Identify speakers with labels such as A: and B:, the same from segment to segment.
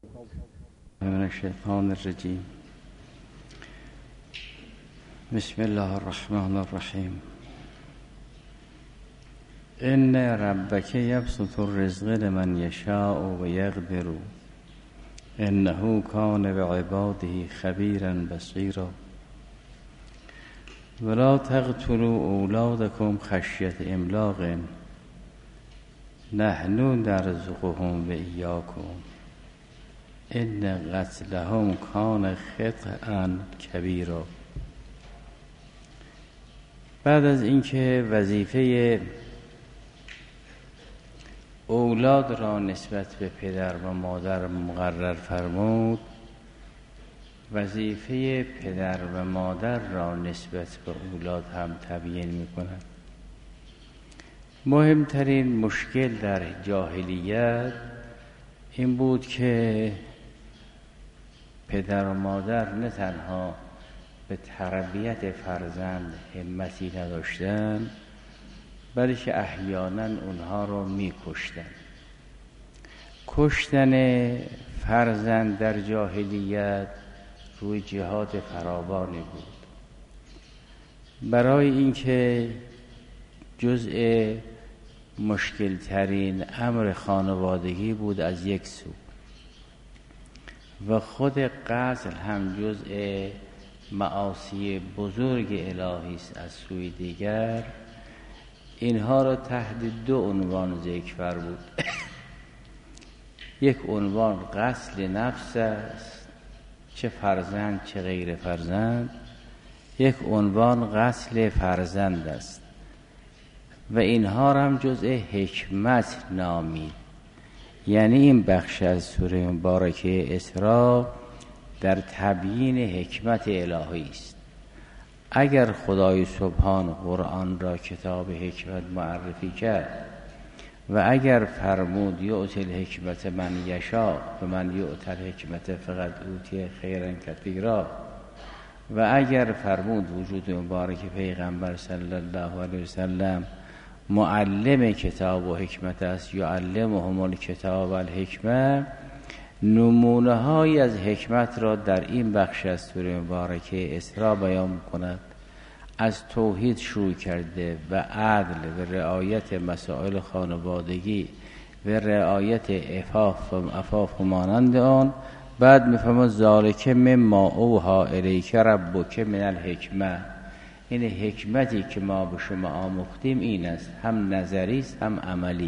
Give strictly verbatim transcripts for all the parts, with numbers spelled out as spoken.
A: من الشیطان الرجیم. بسم الله الرحمن الرحیم. ان ربک یبسط الرزق لمن یشاء و یقدر انه کان بعباده خبیرا بصیرا ولا تقتلوا اولادکم خشیة املاق نحن نرزقهم و ایاکم ان قتلهم کان خطئا کبیرا. بعد از اینکه وظیفه اولاد را نسبت به پدر و مادر مقرر فرمود، وظیفه پدر و مادر را نسبت به اولاد هم تبیین می‌کند. مهمترین مشکل در جاهلیت این بود که پدر و مادر نه تنها به تربیت فرزند همتی نداشتند، بلکه احیانا اونها رو می‌کشتند. کشتن فرزند در جاهلیت روی جهاد فراوانی بود. برای اینکه جزء مشکل ترین امر خانوادگی بود از یک سو و خود قتل هم جزء معاصی بزرگ الهی است از سوی دیگر، اینها را تحت دو عنوان ذکر فرمود. یک عنوان قتل نفس است، چه فرزند چه غیر فرزند. یک عنوان قتل فرزند است و اینها را هم جزء حکمت نامید. یعنی این بخش از سوره مبارکه اسراء در تبیین حکمت الهی است. اگر خدای سبحان قرآن را کتاب حکمت معرفی کرد و اگر فرمود یؤتی الحکمت من یشاء و من یؤتی الحکمت فقد اوتی خیرا کثیرا و اگر فرمود وجود مبارک پیغمبر صلی الله علیه وسلم معلم کتاب و حکمت است، یعلمهم الکتاب و الحکمه، نمونه های از حکمت را در این بخش از سوره مبارکه اسراء بیان می‌کند. از توحید شروع کرده و عدل و رعایت مسائل خانوادگی و رعایت عفاف و عفاف و مانند آن. بعد می‌فرماید ذالک مما اوحی الیک ربک من الحکمه، این حکمتی که ما به شما آموختیم این است، هم نظری است هم عملی.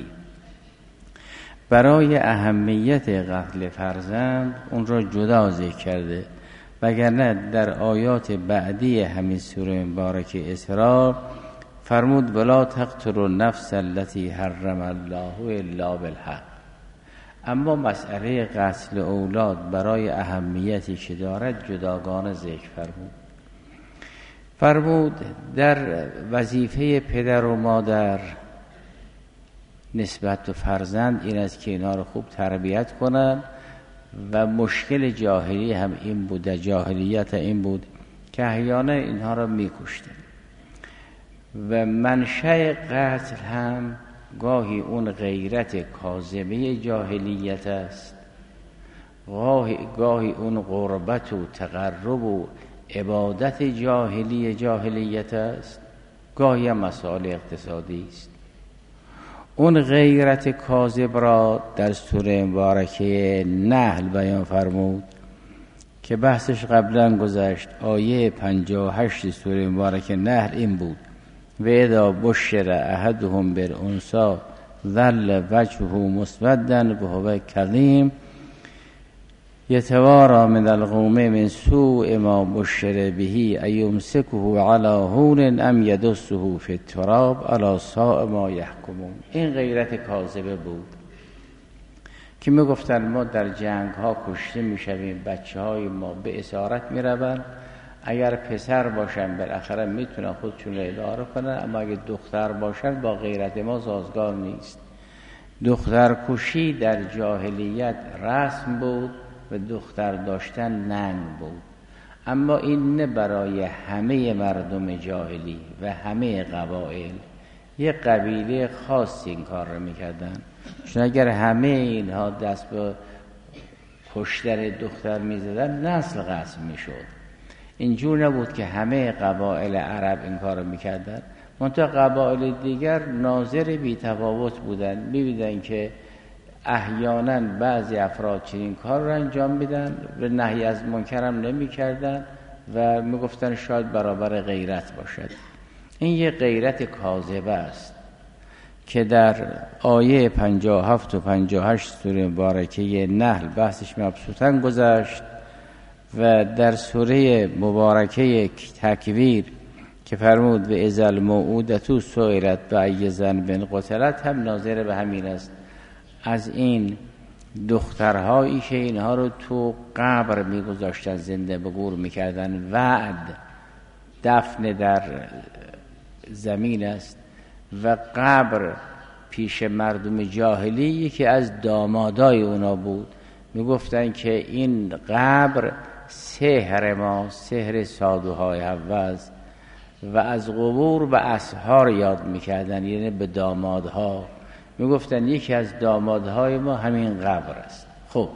A: برای اهمیت قتل فرزند اون را جدا ذکر کرده، وگرنه در آیات بعدی همین سوره مبارکه اسراء فرمود ولا تقتلوا النفس التي حرم الله الا بالحق. اما مسئله قتل اولاد برای اهمیتی که دارد جداگانه ذکر فرمود. فرمود در وظیفه پدر و مادر نسبت به فرزند این است که اینها رو خوب تربیت کنند و مشکل جاهلی هم این بود، در جاهلیت این بود که احیانا اینها را می‌کشتند و منشأ قتل هم گاهی اون غیرت کاظمه جاهلیت است، گاهی, گاهی اون قربت و تقرب و عبادت جاهلی جاهلیت است، گاهی هم مسائل اقتصادی است. اون غیرت کاذب را در سوره مبارکه نحل بیان فرمود که بحثش قبلا گذشت. آیه پنجاه و هشت سوره مبارکه نحل این بود و اذا بشر احدهم بالانثی ظل وجهه مسودا وهو کظیم یتوارا من القوم من سوء ما بشر به ایمسکه علی هون ام یدسه فی التراب الا ساء ما یحکمون. این غیرت کاذبه بود که میگفتن ما در جنگ ها کشته میشویم، بچه های ما به اسارت میروند، اگر پسر باشن بالاخره میتونن خودشون رو اداره کنن، اما اگر دختر باشن با غیرت ما سازگار نیست. دختر کشی در جاهلیت رسم بود و دختر داشتن ننگ بود، اما این نه برای همه مردم جاهلی و همه قبایل. یک قبیله خاص این کار رو میکردن، چون اگر همه اینها دست به کشتن دختر میزدن نسل قطع میشد. اینجور نبود که همه قبایل عرب این کارو میکردن، منتها قبایل دیگر ناظر بی تفاوت بودن، میبینن که احیانا بعضی افراد چنین کار رو انجام میدن و نهی از منکر هم نمیکردن و میگفتن شاید برابر غیرت باشد. این یه غیرت کاذبه است که در آیه پنجاه و هفت و پنجاه و هشت سوره مبارکه نحل بحثش مبسوطاً گذشت و در سوره مبارکه تکویر که فرمود و اذا الموءودة سئلت بأی ذنب قتلت هم ناظر به همین است. از این دخترهایی که اینها رو تو قبر میگذاشتن زنده به گور میکردن، وعد دفن در زمین است و قبر پیش مردم جاهلی یکی از دامادای اونا بود. میگفتن که این قبر سحر ما، سحر سادوهای حواس، و از قبور به اسحار یاد میکردن، یعنی به دامادها. میگفتن یکی از دامادهای ما همین قبر است. خب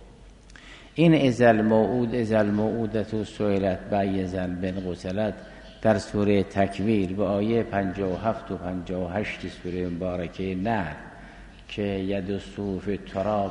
A: این اذا الموعود اذا الموعودة سئلت بأی ذنب قتلت در سوره تکویر به آیه پنجاه و هفت و پنجاه و هشت سوره مبارکه نحل که یدسه فی التراب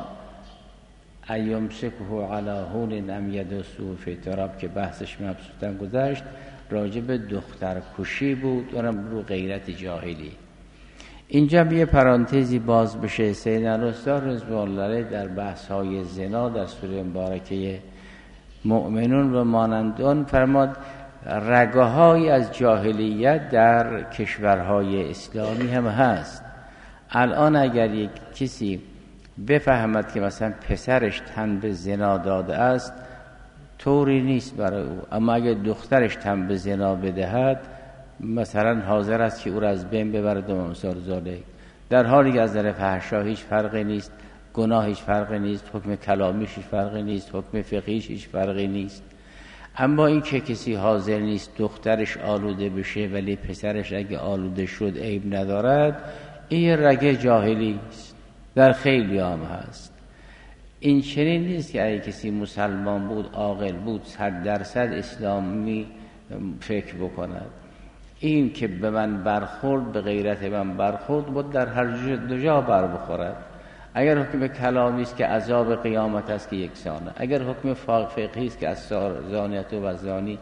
A: ایمسکه علی هون ام یدسه فی التراب که بحثش مبسوطاً گذشت، راجع به دختر کشی بود، اونم رو غیرت جاهلی. اینجا یه پرانتزی باز بشه. سید الرسول رضوان الله در بحث های زنا در سوره مبارکه مؤمنون و مانندان فرماد رگه‌هایی از جاهلیت در کشورهای اسلامی هم هست. الان اگر یک کسی بفهمد که مثلا پسرش تن به زنا داده است طوری نیست برای او، اما اگر دخترش تن به زنا بدهد مثلا حاضر است که او را از بین ببرد و امثال ذالک، در حالی که از نظر فحشا هیچ فرقی نیست، گناه هیچ فرقی نیست، حکم کلامیش هیچ فرقی نیست، حکم فقهیش هیچ فرقی نیست. اما این که کسی حاضر نیست دخترش آلوده بشه ولی پسرش اگه آلوده شد عیب ندارد، این رگه جاهلی است، در خیلی هم هست. این چنین نیست که اگه کسی مسلمان بود، عاقل بود، صد درصد اسلامی فکر بکند. این که به من برخورد، به غیرت من برخورد بود در هر دو جا بر بخورد. اگر حکم کلامی است که عذاب قیامت است که یکسانه، اگر حکم فقهی است که از زانیت و زانی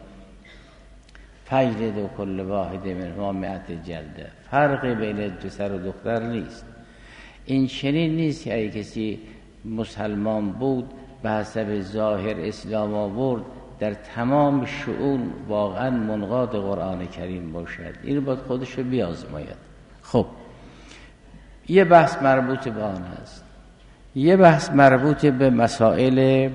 A: فجلد و کل واحد منهما مئت جلده، فرقی بین پسر و دختر نیست. این چنین نیست که اگه کسی مسلمان بود به حسب ظاهر اسلام آورد در تمام شؤون واقعا منقاد قرآن کریم باشد. این باید خودشو بیازماید. خب یه بحث مربوط به آن هست. یه بحث مربوط به مسائل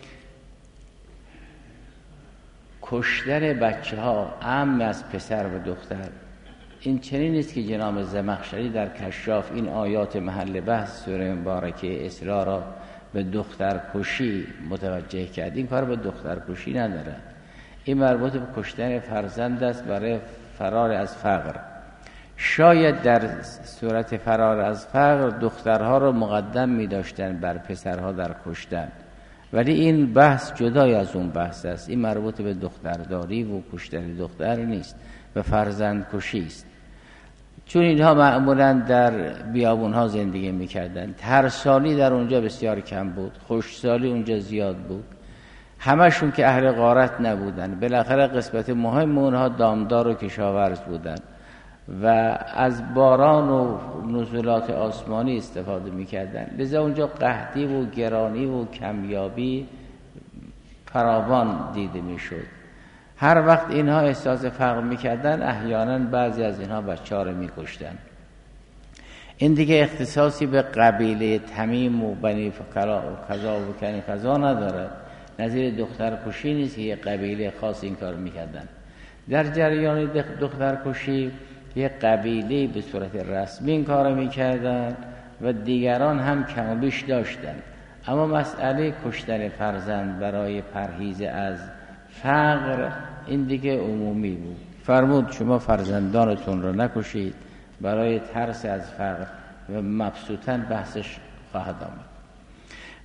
A: کشتن بچه ها عام از پسر و دختر. این چنین نیست که جناب زمخشری در کشاف این آیات محل بحث سوره مبارکه اسراء را به دختر کشی متوجه کرد. این کار به دختر کشی نداره. این مربوط به کشتن فرزند است برای فرار از فقر. شاید در صورت فرار از فقر دخترها رو مقدم می داشتن بر پسرها در کشتن، ولی این بحث جدای از اون بحث است. این مربوط به دخترداری و کشتن دختر نیست، به فرزند کشی است. چون اینها معمولا در بیابونها زندگی میکردن، ترسالی در اونجا بسیار کم بود، خشکسالی اونجا زیاد بود، همشون که اهل غارت نبودن. بالاخره قسمت مهم اونها دامدار و کشاورز بودن و از باران و نزولات آسمانی استفاده میکردن، لذا اونجا قحطی و گرانی و کمیابی فراوان دیده میشد. هر وقت اینها احساس فقر میکردن احیانا بعضی از اینها بچه‌ها رو میکشتن. این دیگه اختصاصی به قبیله تمیم و بنی فقرا و کذا و کنی کذا نداره. نظیر دختر کشی نیست که یه قبیله خاص این کار میکردن. در جریان دختر کشی یه قبیله به صورت رسمی این کار میکردن و دیگران هم کم و بیش داشتن. اما مسئله کشتن فرزند برای پرهیز از فقر این دیگه عمومی بود. فرمود شما فرزندانتون رو نکشید برای ترس از فقر و مبسوطاً بحثش خواهد آمد.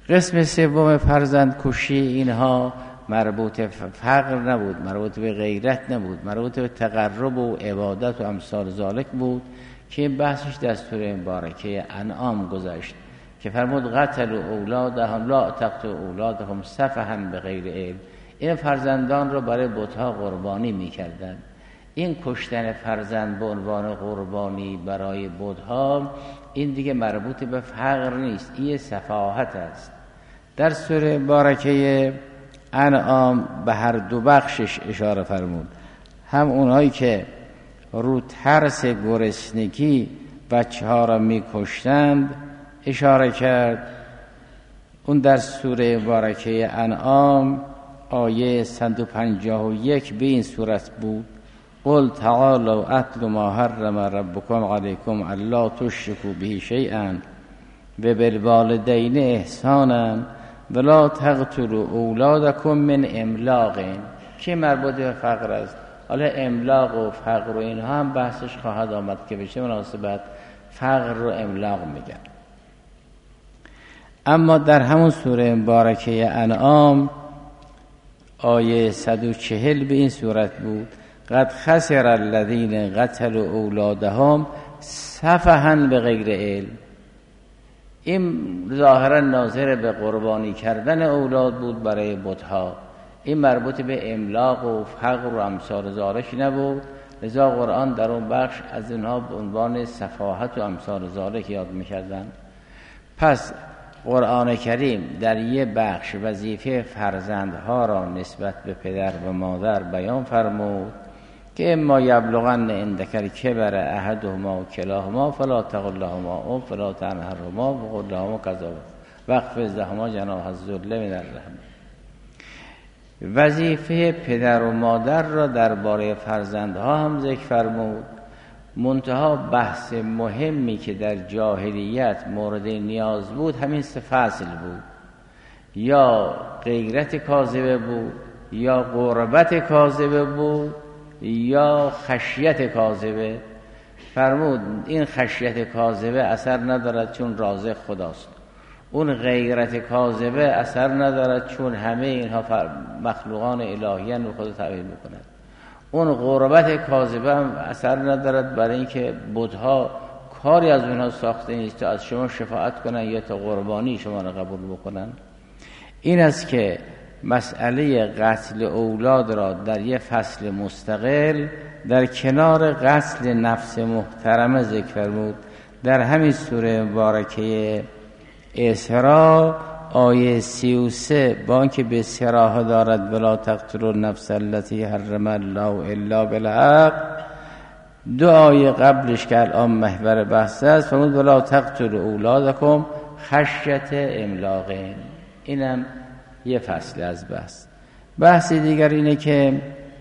A: قسم سوم فرزند کشی اینها مربوط به فقر نبود، مربوط به غیرت نبود، مربوط به تقرب و عبادت و امثال ذالک بود که این بحثش دستور مبارکه انعام گذاشت که فرمود قتل اولادهم لا تقتلوا اولادکم سفها بغیر علم. این فرزندان رو برای بت‌ها قربانی می‌کردند. این کشتن فرزند به عنوان قربانی برای بت‌ها این دیگه مربوط به فقر نیست، این سفاهت است. در سوره مبارکه انعام به هر دو بخشش اشاره فرمود، هم اونهایی که رو ترس گرسنگی بچه ها را می کشتند اشاره کرد. اون در سوره مبارکه انعام آیه صد و پنجاه و یک به این صورت بود: قل تعالوا اتل ما حرم ربکم علیکم الا تشرکوا به شیئا و بالوالدین احسانا ولا تقتلوا اولادکم من املاق، که مربوط به فقر است. حالا املاق و فقر و اینها هم بحثش خواهد آمد که به چه مناسبت فقر رو املاق میگن. اما در همون سوره مبارکه انعام آیه صد و چهل به این صورت بود: قد خسر الذین قتلوا اولادهم سفها بغیر علم. این ظاهرا ناظر به قربانی کردن اولاد بود برای بت‌ها، این مربوط به املاق و فقر و امثال ذالک نبود. لذا قرآن در اون بخش از اینها به عنوان سفاهت و امثال ذالک یاد می‌کردن. پس قرآن کریم در یه بخش وظیفه فرزندها را نسبت به پدر و مادر بیان فرمود که اما یبلغن عندک الکبر احدهما و کلاهما فلا تقل لهما اف فلا تنهرهما وقل لهما کذا واخفض لهما جناح الذل من الرحمة. وظیفه پدر و مادر را درباره فرزندها هم ذکر فرمود. منتها بحث مهمی که در جاهلیت مورد نیاز بود همین سه فصل بود: یا غیرت کاذبه بود، یا قربت کاذبه بود، یا خشیت کاذبه. فرمود این خشیت کاذبه اثر ندارد چون رازق خداست، اون غیرت کاذبه اثر ندارد چون همه اینها مخلوقان الهیان رو خود تعبیر میکند، اون قربت کاذبه هم اثر ندارد برای اینکه بت‌ها کاری از اونها ساخته نیست تا از شما شفاعت کنن یا تا قربانی شما را قبول بکنن. این است که مسئله قتل اولاد را در یک فصل مستقل در کنار قتل نفس محترمه ذکر فرمود. در همین سوره مبارکه اسراء آیه سی و سه با اینکه به صراحه دارد ولا تقتلوا النفس التي حرم الله الا بالحق، دو آیه قبلش که الان محور بحث است فرمود ولا تقتلوا اولادکم خشیت املاق. اینم یه فصل از بحث. بحث دیگر اینه که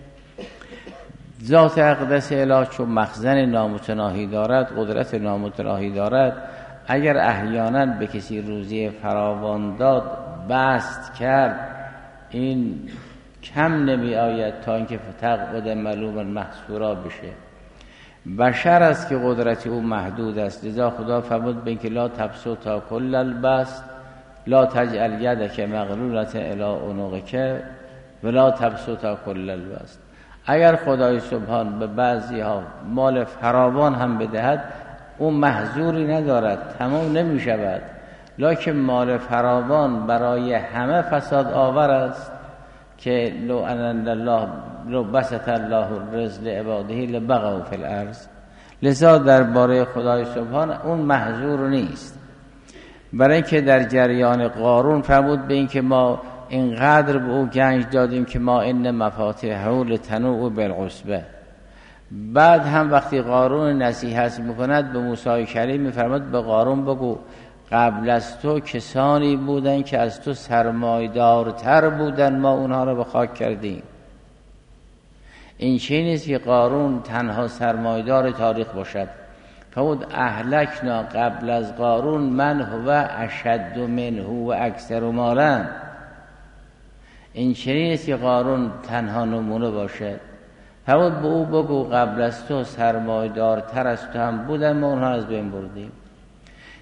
A: ذات اقدس الهی چون مخزن نامتناهی دارد، قدرت نامتناهی دارد، اگر احیانا به کسی روزی فراوان داد بست کرد این کم نمی آید تا اینکه تقعد ملوما محصورا بشه. بشر است که قدرت او محدود است، لذا خدا فرمود به اینکه لا تبسطا کل البسط لا تجعل یدک مغلولة الی عنقک ولا تبسطا کل البسط. اگر خدای سبحان به بعضی ها مال فراوان هم بدهد اون محظوری ندارد، تمام نمی شود، لکن مال فراوان برای همه فساد آور است که لو ان الله لو بسط الله الرزق لعباده لبغوا فی الارض. لذا درباره خدای سبحان اون محظور نیست. برای اینکه در جریان قارون فرمود به اینکه ما اینقدر به او گنج دادیم که ما ان مفاتیحه لتنوء بالعصبه. بعد هم وقتی قارون نصیحت میکند به موسی کریم میفرماد به قارون بگو قبل از تو کسانی بودن که از تو سرمایدارتر بودن، ما اونها رو به خاک کردیم. این چیزی نیست که قارون تنها سرمایدار تاریخ باشد. فرمود اهلکنا قبل از قارون من هو اشد منه و اکثر مالا. این چیزی نیست که قارون تنها نمونه باشد. فرمود به او بگو قبل از تو سرمایدارتر از تو هم بودن، ما اونها از بین بردیم.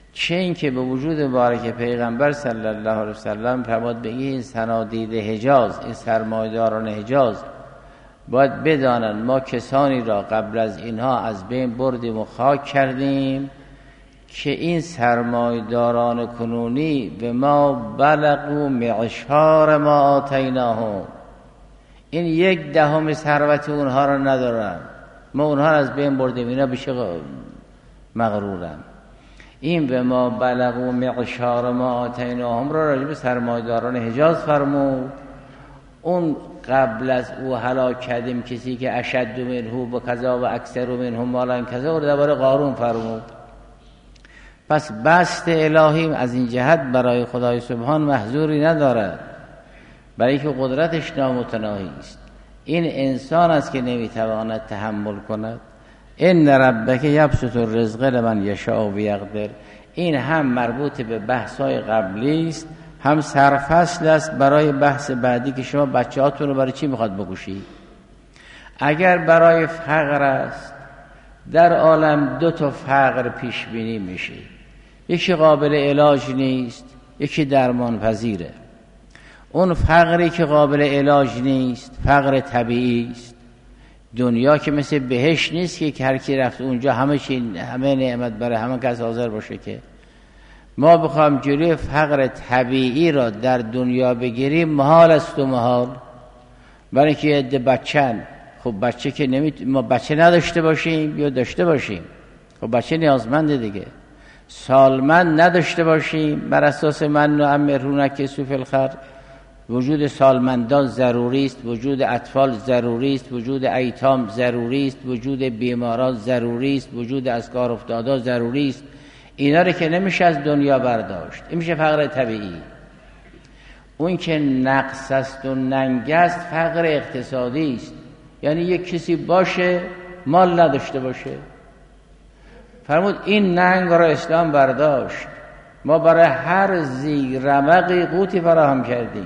A: چه این که به وجود مبارک پیغمبر صلی الله علیه وسلم فرمود بگی این صنادید حجاز، این سرمایه‌داران حجاز باید بدانن ما کسانی را قبل از اینها از بین بردیم و خاک کردیم که این سرمایه‌داران کنونی به ما بلغوا معشار ما آتیناهم، این یک دهم ثروت اونها را ندارن، ما اونها را از بین بردیم، اینا بشه مغرورن. این به ما بلغوا معشار ما آتیناهم را راجع به سرمایه‌داران حجاز فرمود. اون قبل از او هلاک کردیم کسی که اشد منه و کذا و اکثر منه مالا کذا، و درباره قارون فرمود. پس بسط الهی از این جهت برای خدای سبحان محظوری ندارد، برای که قدرتش نامتناهی است. این انسان است که نمیتواند تحمل کند. ان ربک یبسط الرزق لمن یشاء و یقدر، این هم مربوط به بحث‌های قبلی است، هم سرفصل است برای بحث بعدی که شما بچه‌هاتون رو برای چی میخواد بکشید. اگر برای فقر است، در عالم دو تا فقر پیش بینی میشه، یکی قابل علاج نیست، یکی درمان پذیره. اون فقری که قابل علاج نیست فقر طبیعی است. دنیا که مثل بهشت نیست که هر کی رفت اونجا همه چی، همه نعمت برای همه کس حاضر باشه. که ما بخوام جلوی فقر طبیعی را در دنیا بگیریم محال است و محال، برای که عده بچن. خب بچه که نمی... ما بچه نداشته باشیم یا داشته باشیم، خب بچه نیازمنده دیگه. سالمند نداشته باشیم بر اساس من و امرونک سوف الخر، وجود سالمندان ضروری است، وجود اطفال ضروری است، وجود ایتام ضروری است، وجود بیماران ضروری است، وجود از کار افتادا ضروری است. اینا رو که نمیشه از دنیا برداشت، این میشه فقر طبیعی. اون که نقص است و ننگ است فقر اقتصادی است، یعنی یک کسی باشه مال نداشته باشه. فرمود این ننگ را اسلام برداشت، ما برای هر زیرمقی قوتی فراهم کردیم.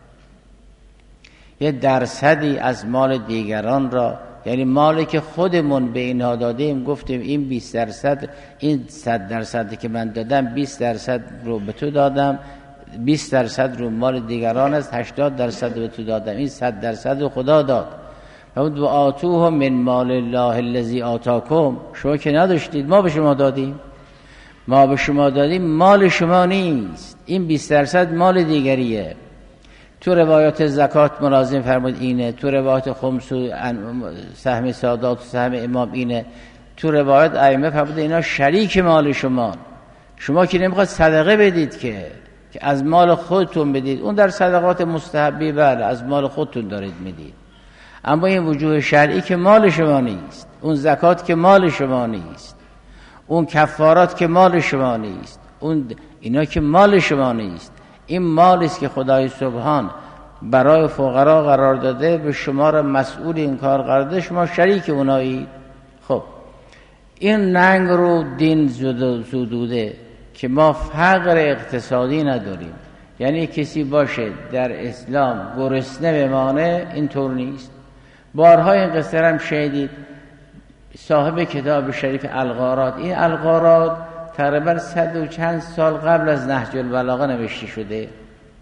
A: یه درصدی از مال دیگران را، یعنی مالی که خودمون به اینها دادیم، گفتیم این بیست درصد، این صد درصدی که من دادم بیست درصد رو به تو دادم، بیست درصد رو مال دیگران است، هشتاد درصد به تو دادم، این صد درصد رو خدا داد. و آتوه من مال الله الذی آتاکم، شما که نداشتید ما به شما دادیم، ما به شما دادیم مال شما نیست، این بیست درصد مال دیگریه. تو روایات زکات ملازم فرمود اینه، تو روایات خمس و سهم سادات و سهم امام اینه، تو روایات ائمه فرمود اینا شریک مال شما، شما که نمیخواد صدقه بدید که که از مال خودتون بدید، اون در صدقات مستحبی بله از مال خودتون دارید میدید، اما این وجوه شرعی که مال شما نیست، اون زکات که مال شما نیست، اون کفارات که مال شما نیست، اون اینا که مال شما نیست. این مالی است که خدای سبحان برای فقرا قرار داده، به شما را مسئول این کار قرار داده، شما شریک اونایید. خب این ننگ رو دین زدوده که ما فقر اقتصادی نداریم، یعنی کسی باشه در اسلام گرسنه بمانه، اینطور نیست. بارها این قصه هم شنیدید. صاحب کتاب شریف الغارات، این الغارات تقریبا صد و چند سال قبل از نهج البلاغه نوشته شده.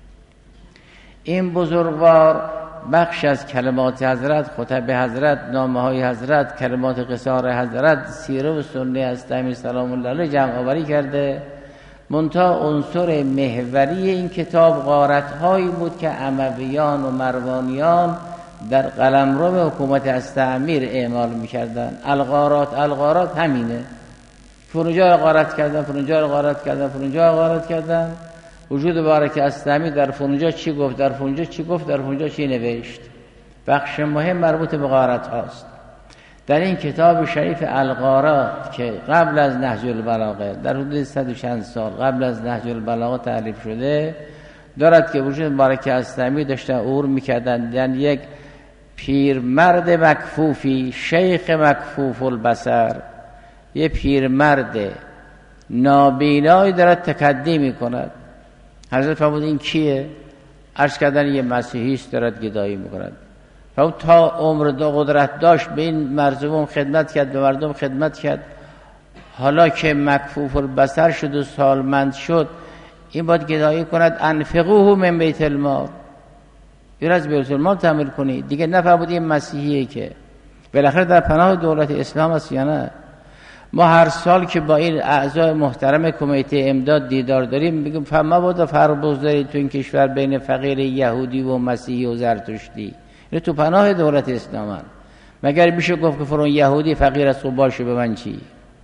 A: این بزرگوار بخش از کلمات حضرت، خطب حضرت، نامه های حضرت، کلمات قصار حضرت، سیره و سنه از امیر سلام الله علیه جمع آوری کرده. منتها عنصر محوری این کتاب غارت هایی بود که امویان و مروانیان در قلمرو حکومت استعمیر اعمال میکردن. الغارات الغارات همینه، فرونجا غارت کردن، فرونجا غارت کردن، فرونجا غارت کردن. وجود بارک استعمیر در فرونجا چی گفت، در فرونجا چی گفت، در فرونجا چی نوشت. بخش مهم مربوط به غارت هاست. در این کتاب شریف الغارات که قبل از نهج البلاغه، در حدود صد و چند سال قبل از نهج البلاغه تألیف شده، دارد که وجود بارک استعمیر داشتن عبور میکردن. یعنی یک پیرمرد مکفوفی، شیخ مکفوف البصر، یه پیرمرد نابینایی دارد تکدی میکند. حضرت فرمود این کیه؟ عرض کردن یه مسیحیست دارد گدایی میکند. فرمود تا عمر دو قدرت داشت به این مردم خدمت کرد، به مردم خدمت کرد. حالا که مکفوف البصر شد و سالمند شد، این باید گدایی کند انفقوه من بیت المال، این از بیت المال تعمیر کنید دیگه. نفرمود این مسیحیه که بالاخره در پناه دولت اسلام است یا نه؟ ما هر سال که با این اعضای محترم کمیته امداد دیدار داریم میگیم فما بود فرق بگذارید تو این کشور بین فقیر یهودی و مسیحی و زرتشتی، این تو پناه دولت اسلام. مگر میشه گفت که فرون یهودی فقیر است و باشه به من چی؟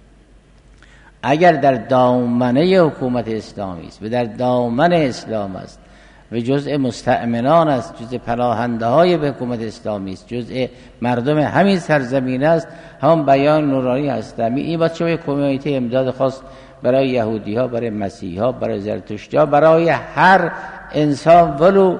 A: اگر در دامنه حکومت اسلامی است و در دامن اسلام است و جزء مستأمنان است، جزء پناهنده های به حکومت اسلامی است، جزء مردم همین سرزمین است، هم بیان نورانی هستم. این باید چه کمیته امداد خاص برای یهودی ها، برای مسیحی ها، برای زرتشتی ها، برای هر انسان ولو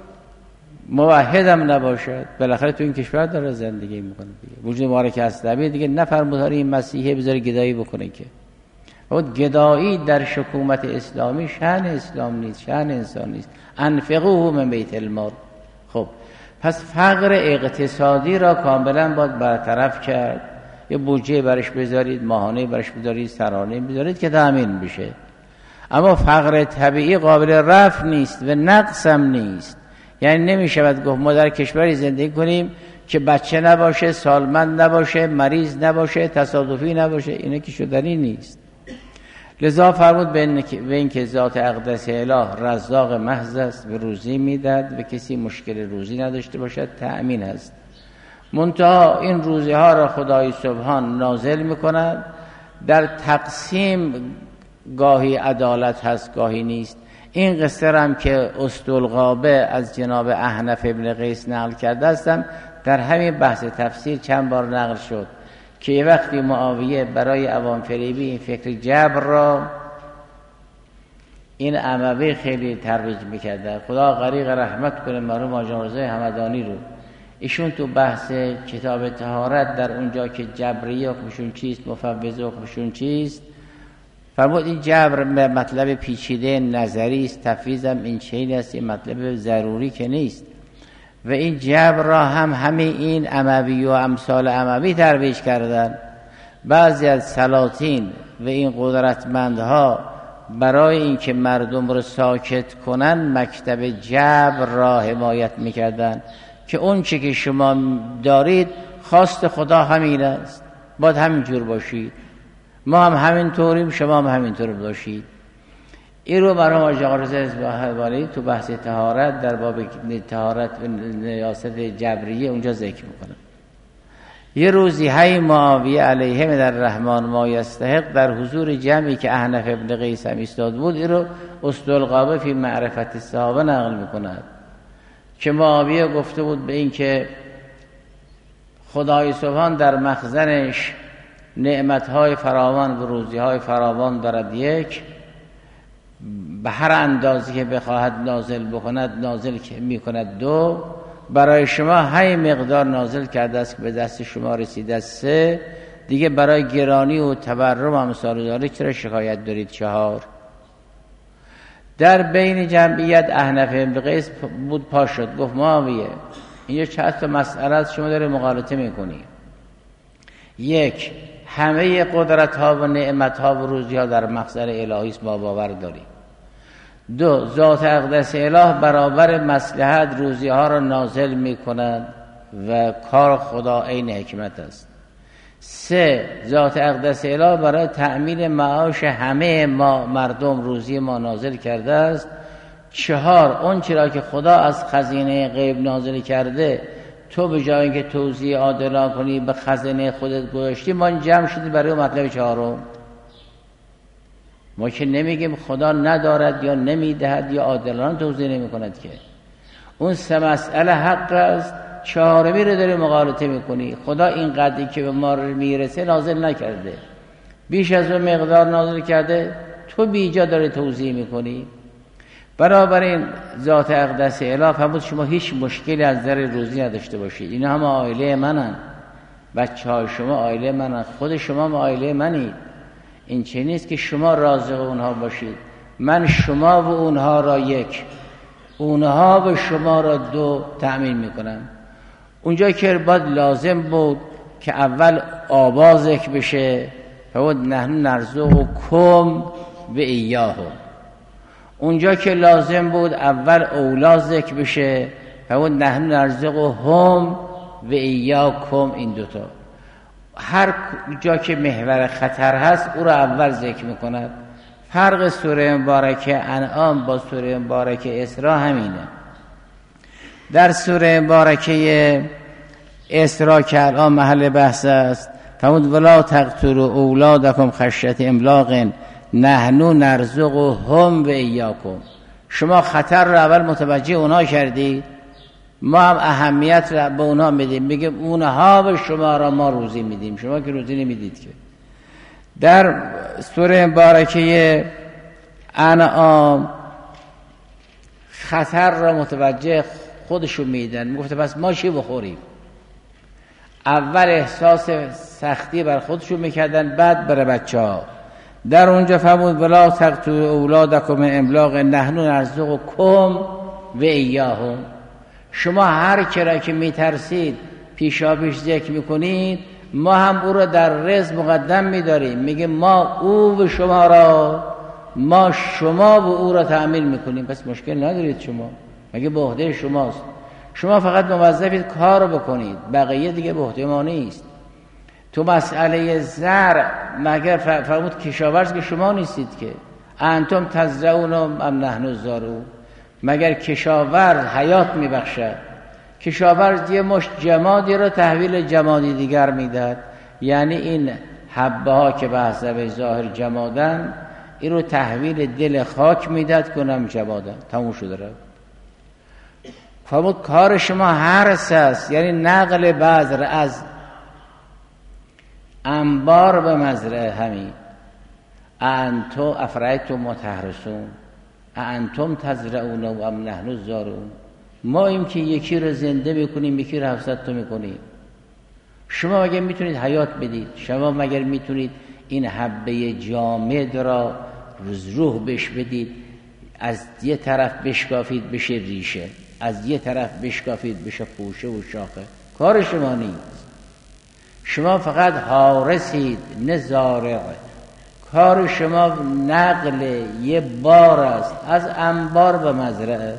A: موحد هم نباشد، بالاخره تو این کشور داره زندگی میکنه دیگه. وجود مبارک اسلامی دیگه نفرمود این مسیحی بذاره گدایی بکنه که خود گدایی در حکومت اسلامی شأن اسلام نیست، شأن انسان نیست. انفقوه من بیت المال. خب پس فقر اقتصادی را کاملا باید برطرف کرد، یه بودجه برش بذارید، ماهانه برش بذارید، سرانه بذارید که تامین بشه. اما فقر طبیعی قابل رفع نیست و نقص هم نیست. یعنی نمیشود گفت ما در کشوری زندگی کنیم که بچه نباشه، سالمند نباشه، مریض نباشه، تصادفی نباشه، اینه که شدنی نیست. لذا فرمود به این که ذات اقدس اله رزاق محض است و روزی میدهد و کسی مشکل روزی نداشته باشد تأمین است. منتها این روزی ها را خدای سبحان نازل میکند. در تقسیم گاهی عدالت هست گاهی نیست. این قصه هم که اسدالغابه از جناب احنف ابن قیس نقل کرده هستم، در همین بحث تفسیر چند بار نقل شد که یه وقتی معاویه برای عوام فریبی این فکر جبر را این اموی خیلی ترویج میکرده، خدا غریق رحمت کنه مرحوم آقا رضای همدانی رو. ایشون تو بحث کتاب طهارت در اونجا که جبریه حکمشون چیست، مفوضه حکمشون چیست، فرمود این جبر مطلب پیچیده نظری است، تفویض هم این چیزی است، این مطلب ضروری که نیست. و این جبر را هم همه این اموی و امثال اموی ترویج کردن. بعضی از سلاطین و این قدرتمندها برای اینکه مردم رو ساکت کنن مکتب جبر را حمایت میکردن که اون چی که شما دارید خواست خدا همین است، باید همین جور باشید، ما هم همین طوریم، شما هم همین طور باشید. این رو مرحوم آقا رضا اصفهانی تو بحث طهارت در باب طهارت و نیاست جبریه اونجا ذکر میکنه. یه روزی هی معاویه علیه من الرحمن ما یستحق در حضور جمعی که احنف ابن قیس هم ایستاد بود، این رو اسدالغابه فی معرفت الصحابه نقل میکند که معاویه گفته بود به این که خدای سبحان در مخزنش نعمتهای فراوان و روزیهای فراوان دارد، یک به هر اندازی که بخواهد نازل بکند نازل میکند، دو برای شما هی مقدار نازل کرده است که به دست شما رسیده است، سه دیگه برای گرانی و تورم امثال ذالک چرا شکایت دارید، چهار در بین جمعیت احنف ابن قیس بود پا شد گفت معاویه اینجا چند تا مسئله است شما داره مغالطه میکنی. یک، همه قدرت ها و نعمت ها و روزی ها در مخزن الهی است، ما باور داریم. دو، ذات اقدس اله برابر مصلحت روزی ها را نازل می کند و کار خدا عین حکمت است. سه، ذات اقدس اله برای تأمین معاش همه ما مردم روزی ما نازل کرده است. چهار، اون چرا که خدا از خزینه غیب نازل کرده تو به جای اینکه توزیع عادلانه کنی به خزینه خودت گذاشتی، ما جمع شدی برای مطلب چهارم. ما که نمیگیم خدا ندارد یا نمیدهد یا عادلانه توزیع نمی کند، که اون سه مسئله حق است، چهارمی رو داری مغالطه میکنی. خدا این قدری که به ما میرسه نازل نکرده، بیش از اون مقدار نازل کرده، تو بیجا داری توزیع میکنی. برابر این ذات اقدس اله فرمود شما هیچ مشکلی از در روزی نداشته باشید، اینا هم عائله منن، بچه های شما عائله منن، خود شما هم عائله منید. این چه نیست که شما رازق اونها باشید، من شما و اونها را یک، اونها به شما را دو تأمین میکنم. اونجا که باید لازم بود که اول آبا ذکر بشه فود نحن نرزقکم و ایاهم. اونجا که لازم بود اول اولا ذکر بشه، فود نحن نرزقهم و ایاکم، این دوتا. هر جا که محور خطر هست او را اول ذکر میکند. فرق سوره مبارکه انعام با سوره مبارکه اسراء همینه. در سوره مبارکه اسراء که الان محل بحث است، فرمود ولا تقتلوا اولادکم خشیة املاق نحن نرزقهم و ایاکم. شما خطر را اول متوجه اونها کردید، ما هم اهمیت را به اونها میدیم، میگیم اونها به شما را ما روزی میدیم، شما که روزی نمیدید که. در سوره مبارکه انعام خطر را متوجه خودشون میدن، میگفت پس ما چی بخوریم. اول احساس سختی بر خودشون میکردن، بعد بر بچه ها. در اونجا فرمود ولا تقتلوا اولادکم من املاق نحن نرزقکم و ایاهم. شما هر کرا که میترسید پیشاپیش ذکر میکنید، ما هم او را در رزق مقدم میداریم، میگه ما او و شما را، ما شما و او را تأمین میکنیم. پس مشکل ندارید شما، مگه به عهده شماست. شما فقط موظفید کار بکنید، بقیه دیگه به عهده ما نیست. تو مسئله زرع مگر فرمود کشاورز که شما نیستید که، انتم تزرعون ام نحن الزارعون. مگر کشاورز حیات میبخشد؟ کشاورز یه مشت جمادی رو تحویل جمادی دیگر میداد، یعنی این حبه ها که به حسب ظاهر جمادن، این رو تحویل دل خاک میداد کنم جمادن. تموم شده رو. فرمود کار شما حرث است، یعنی نقل بذر از انبار به مزرعه. همین انتم افرایتم متحرسون انتم تزرعون و ام نحن الزارعون. ما این که یکی رو زنده میکنیم، یکی رو هفتصد تا میکنیم. شما مگر میتونید حیات بدید؟ شما مگر میتونید این حبه جامد را روح بش بدید، از یه طرف بشکافید بشه ریشه، از یه طرف بشکافید بشه خوشه و شاخه؟ کار شما نیست. شما فقط حارسید نه زارع. کار شما نقل یه بار است از انبار به مزرعه.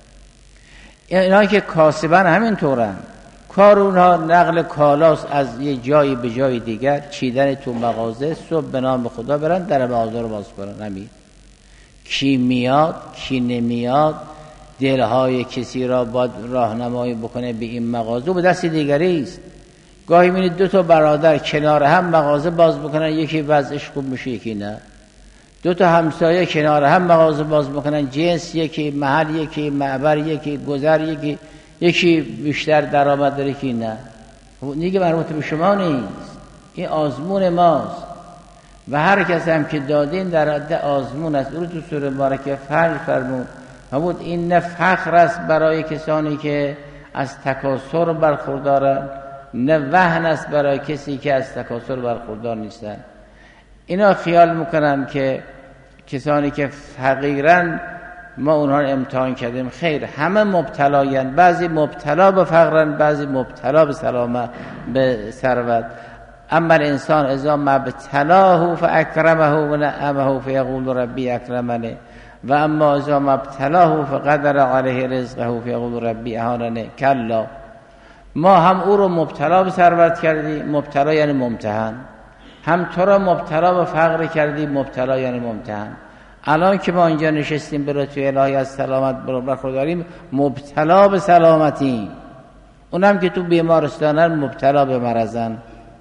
A: اینا که کاسبن همین طورن، کار اونها نقل کالاست از یه جایی به جای دیگر، چیدن تو مغازه، صبح به نام خدا برن در مغازه رو باز کنن. همین کی میاد کی نمیاد، دلهای کسی را باید راهنمایی بکنه به این مغازه، به دست دیگری است. گاهی می‌بینید دو تا برادر کنار هم مغازه باز بکنن، یکی وضعش خوب میشه یکی نه. دو تا همسایه کنار هم مغازه باز بکنن، جنس یکی، محل یکی، معبر یکی، گذر یکی، یکی بیشتر درآمد داره یکی نه. دیگه مربوط به شما نیست، این آزمون ماست و هر کس هم که دادین در حد آزمون است. او رو تو سوره مبارکه فرج فرمود بود این نه فخر است برای کسانی که از تکاسر برخوردارند، نه وهن است برای کسی که از تکاسر برخوردار نیستن. اینا خیال میکنن که کسانی که فقیرن ما اونها رو امتحان کردیم. خیر، همه مبتلاین، بعضی مبتلا به فقرن، بعضی مبتلا به سلامت به ثروت. اما الانسان اذا مبتلاه فاکرمه و نعمه فیقول ربی اکرمنه و اما اذا مبتلاه فقدر علیه رزقه فیقول ربی اهاننه. کلا، ما هم او رو مبتلا به ثروت کردیم، مبتلا یعنی ممتحن، هم تو را مبتلا به فقر کردیم، مبتلا یعنی ممتحن. الان که ما اینجا نشستیم برای توی الهی از سلامت برخورداریم، مبتلا به سلامتیم. اونم که تو بیمارستانن مبتلا به مرضن.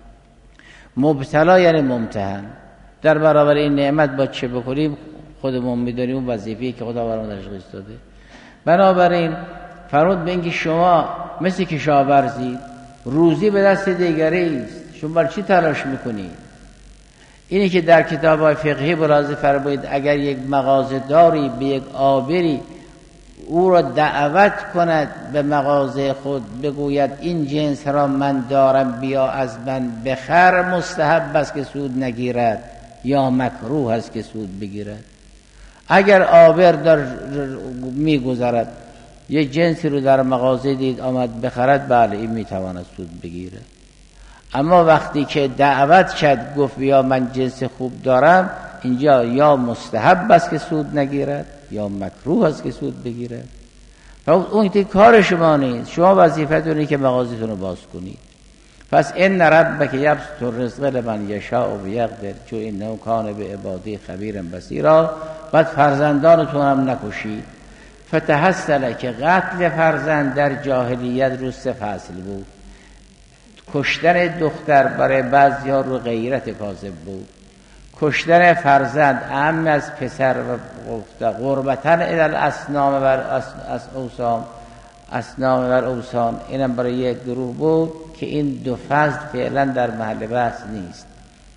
A: مبتلا یعنی ممتحن. در برابر این نعمت با چه بکنیم خودمون میدونیم، اون وظیفه‌ای که خدا برامون تشخیص داده. بنابراین فرمود به اینکه شما مثل کشاورزی، روزی به دست دیگری است، شما برای چی تلاش میکنید؟ اینی که در کتاب‌های فقهی برازی فرمایید اگر یک مغازه داری به یک آبری او را دعوت کند به مغازه خود، بگوید این جنس را من دارم بیا از من بخر، مستحب است که سود نگیرد یا مکروه است که سود بگیرد. اگر آبر در میگذرد یه جنسی رو در مغازه دید آمد بخرد، بله این میتواند سود بگیرد. اما وقتی که دعوت کرد گفت بیا من جنس خوب دارم، اینجا یا مستحب است که سود نگیرد یا مکروه است که سود بگیرد. اون که کار شما نیست، شما وظیفتونه که مغازتون رو باز کنید. پس ان ربک یبسط الرزق لمن یشاء و یقدر، چون انه کان بعباده خبیرا بصیرا. بعد فرزندانتون هم نکشید. فتحصل که قتل فرزند در جاهلیت رو سه فصل بود. کشتن دختر برای بعضی‌ها رو غیرت کاذب بود. کشتن فرزند اهم از پسر و قربتن الی الاسنام و اوثان اسنام و اوثان، اینم برای یک گروه بود که این دو فصل فعلا در محل بحث نیست.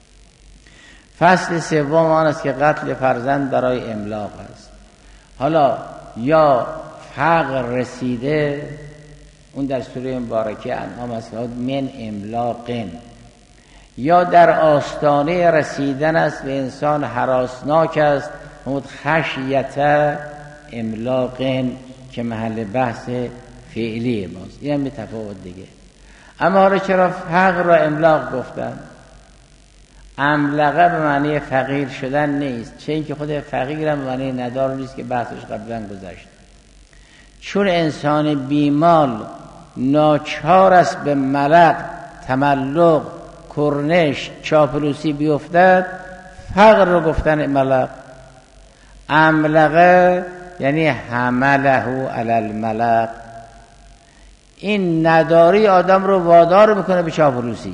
A: فصل سوم آن است که قتل فرزند برای املاق است. حالا یا فقر رسیده، اون در سوره مبارکه انعام است، من املاقن، یا در آستانه رسیدن است و انسان هراسناک است، اون خشیت املاقن که محل بحث فعلی ماست. این هم به تفاوت دیگه. اما حالا چرا فقر را املاق گفتن؟ املقه به معنی فقیر شدن نیست، چه اینکه خود فقیر هم به معنی ندار نیست که بحثش قبلا گذشت. چون انسان بیمال ناچار است به ملق، تملق، کرنش، چاپلوسی بیفتد، فقر رو گفتن ملق. املقه یعنی حمله علی الملق. این نداری آدم رو وادار میکنه به چاپلوسی.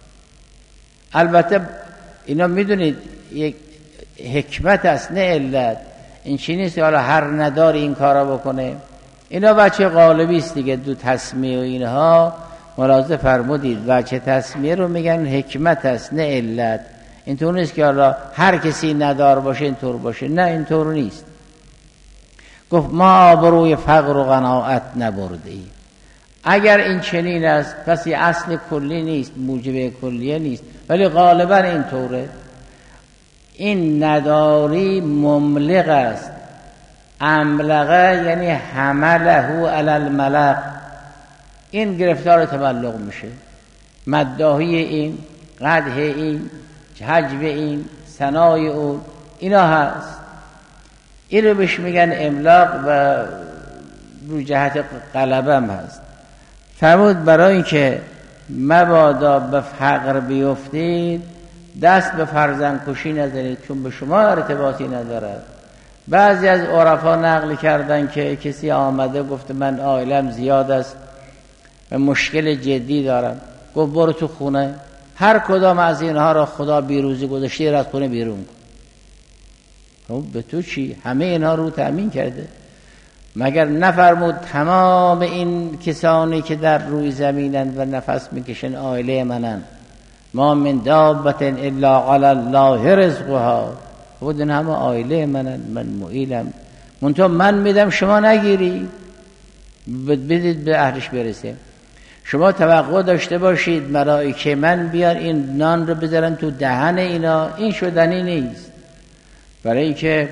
A: البته اینا میدونید یک حکمت است نه علت. این چی نیست حالا هر نداری این کارا بکنه. اینا بچه غالبی است دیگه. دو تسمیه و اینها ملاحظه فرمودید، بچه تسمیه رو میگن حکمت است نه علت. اینطور نیست که حالا هر کسی ندار باشه اینطور باشه، نه اینطور نیست. گفت ما آبروی فقر و قناعت نبرده ایم. اگر این چنین است پس یه اصل کلی نیست، موجب کلیه نیست، ولی غالبا اینطوره. این نداری مملق است. املقه یعنی حمله علی الملق، این گرفتار تملق میشه. مداحی این، قدح این، حجب این، ثنای اون، اینا هست. این رو بهش میگن املاق و رو جهت غلبه هم هست. فرمود برای اینکه مبادا به فقر بیفتید دست به فرزند کشی نزنید، چون به شما ارتباطی ندارد. بعضی از عرفا نقل کردن که کسی آمده گفت من عائلم زیاد است و مشکل جدی دارم. گفت برو تو خونه، هر کدام از اینها را خدا بیروزی گذاشته از خونه بیرون کن. به تو چی؟ همه اینها رو تأمین کرده. مگر نفرمود تمام این کسانی که در روی زمینند و نفس میکشن عائله منن، ما من دابت الا علی الله رزقها، خودن همه عائله منن، من معیلم، منتها من میدم شما نگیری، بدید به اهلش برسه. شما توقع داشته باشید ملائکه من بیان این نان رو بذارن تو دهن اینا، این شدنی نیست. برای اینکه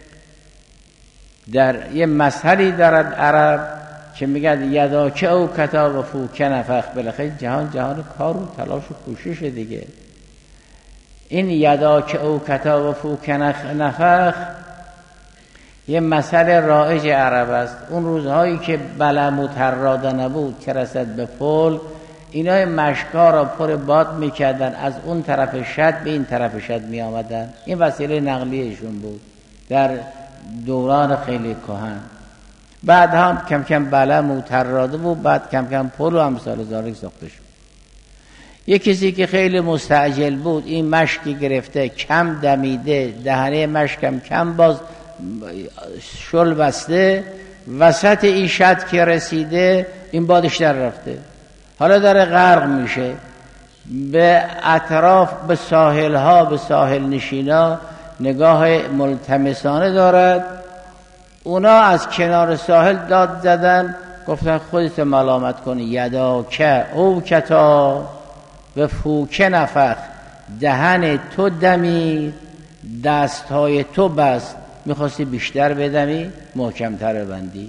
A: در یه مسئله دارد عرب که میگن یداکه او کتا و فوک نفخ، بالاخره جهان جهان کار و تلاش و کوشش دیگه. این یداکه او کتا و فوک نفخ یه مسئله رایج عرب است. اون روزهایی که بلم و تراده نبود که رسد به پل، اینا مشکا را پر باد میکردن، از اون طرف شد به این طرف شد می آمدن. این وسیله نقلیهشون بود در دوران خیلی کهن. بعد هم کم کم بلم و تراده بود، بعد کم کم پل و امثال ذالک ساخته شد. یک کسی که خیلی مستعجل بود، این مشکی گرفته کم دمیده، دهنه مشکم کم باز شل بسته، وسط این شد که رسیده این بادش در رفته، حالا داره غرق میشه. به اطراف به ساحل ها به ساحل نشینا نگاه ملتمسانه دارد. اونا از کنار ساحل داد زدن، گفتن خودت ملامت کنی، یداکه او کتا و فوک نفخ، دهن تو دمید دستهای تو بست، میخواستی بیشتر بدمی محکمتر بندی.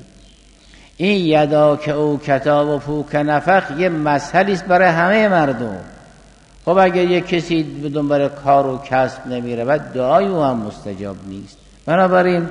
A: این یداکه او کتا و فوک نفخ یه مسئله است برای همه مردم. خب اگر یک کسی به دنبال کار و کسب نمیره و دعای او هم مستجاب نیست. بنابراین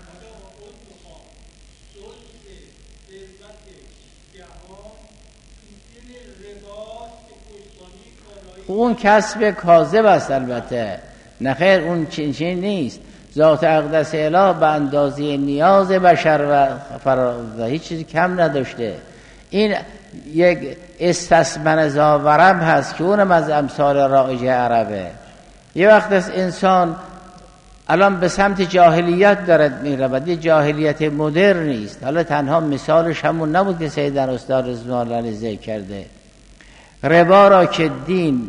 A: اون کسب کاذب است البته، نخیر اون چنین نیست. ذات اقدس اله به اندازه نیاز بشر و فرا هیچ چیزی کم نداشته. این یک استثمن زاورم هست که اونم از امثال رایج عربه. یه وقت از انسان الان به سمت جاهلیت دارد میرود، یه جاهلیت مدرن نیست. حالا تنها مثالش همون نبود که سیدنا استاد رضوان الله علیه ذکر کرده. ربا را که دین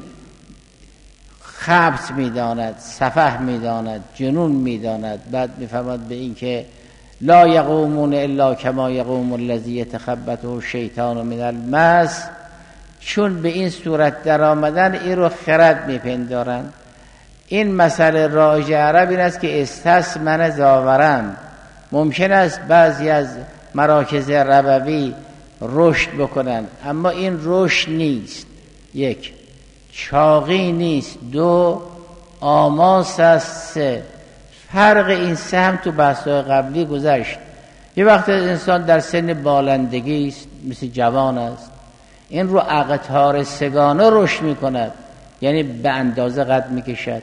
A: خبث میداند، سفه میداند، جنون میداند، بعد میفهمد به این که لا یقومون الا کما یقوم الذی یتخبطه الشیطان من المس، چون به این صورت در آمدن این رو خرد میپندارند. این مسئله رایج عرب این است که استثمن زاورم. ممکن است بعضی از مراکز ربوی رشد بکنند، اما این رشد نیست. یک، چاقی نیست. دو، آماس است. سه، فرق این سه هم تو بحث‌های قبلی گذشت. یه وقت انسان در سن بالندگی است، مثل جوان است، این رو اقطار سگانه رشد میکند، یعنی به اندازه قد میکشد،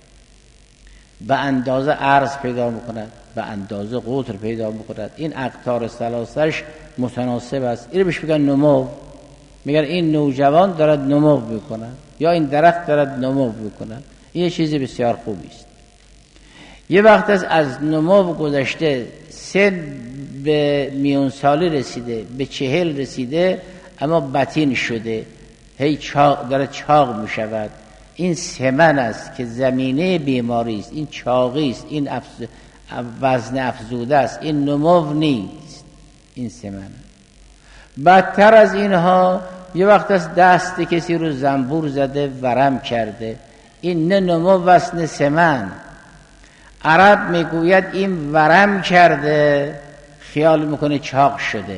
A: به اندازه عرض پیدا میکند، به اندازه قطر پیدا میکند. این اقطار ثلاثه‌اش متناسب است. این رو بهش میگن نمو. میگن این نوجوان دارد نمو میکند یا این درخت دارد نمو میکند. این چیزی بسیار خوبی است. یه وقت از از نمو گذشته، سن به میون سالی رسیده، به چهل رسیده، اما بطین شده، هی چاق داره چاق می شود. این سمن است که زمینه بیماری است. این چاقی است، این افز... وزن افزوده است، این نمو نیست، این سمن. بدتر از اینها یه وقت از دست کسی رو زنبور زده، ورم کرده. این نه نمو است نه سمن. عرب میگوید این ورم کرده، خیال میکنه چاق شده.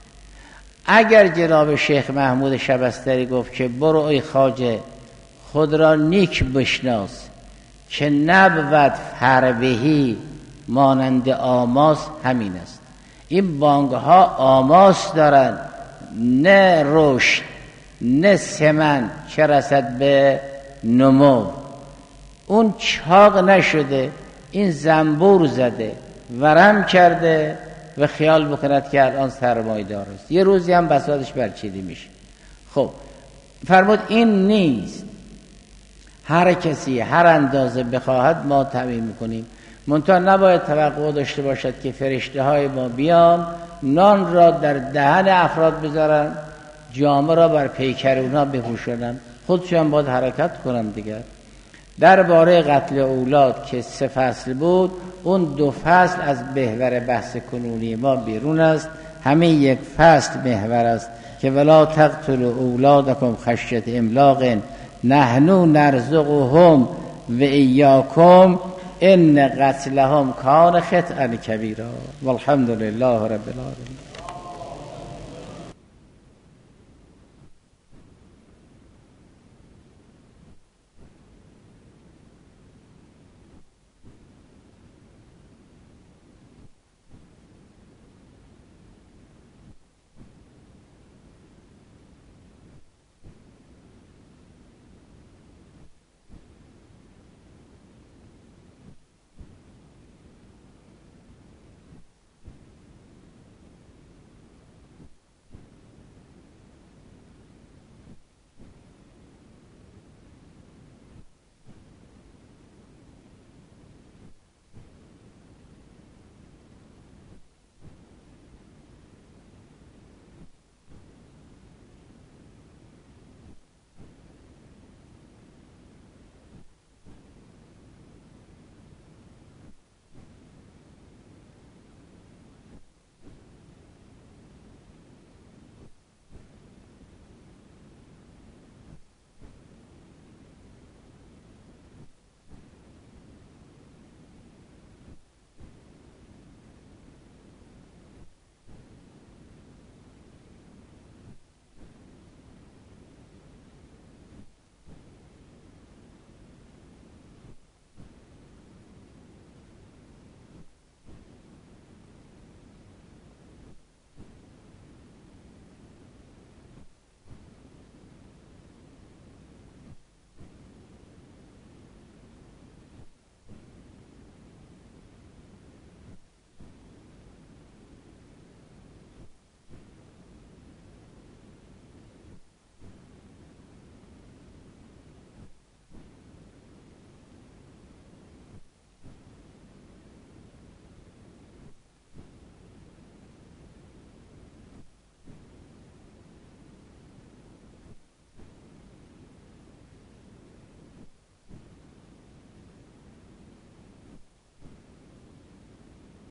A: اگر جناب شیخ محمود شبستری گفت که برو ای خواجه خود را نیک بشناس که نبود فربهی مانند آماس، همین است. این بانگ ها آماس دارن، نه رشد، نه سمن، چه رسد به نمو. اون چاق نشده، این زنبور زده، ورم کرده و خیال بکند که الان سرمایه دار است. یه روزی هم بساطش برچیده میشه. خب فرمود این نیست. هر کسی هر اندازه بخواهد ما تعمیم میکنیم. منتها نباید توقع داشته باشد که فرشته های ما بیان نان را در دهن افراد بذارن، جامه را بر پیکر اونا بپوشونن، خودشان باید حرکت کنن دیگر. درباره قتل اولاد که سه فصل بود، اون دو فصل از محور بحث کنونی ما بیرون است. همین یک فصل محور است که ولا تقتلوا اولادکم خشیة املاق نحن نرزقهم و ایاکم ان قتلهم کان خطئا کبیرا والحمد لله رب العالمین.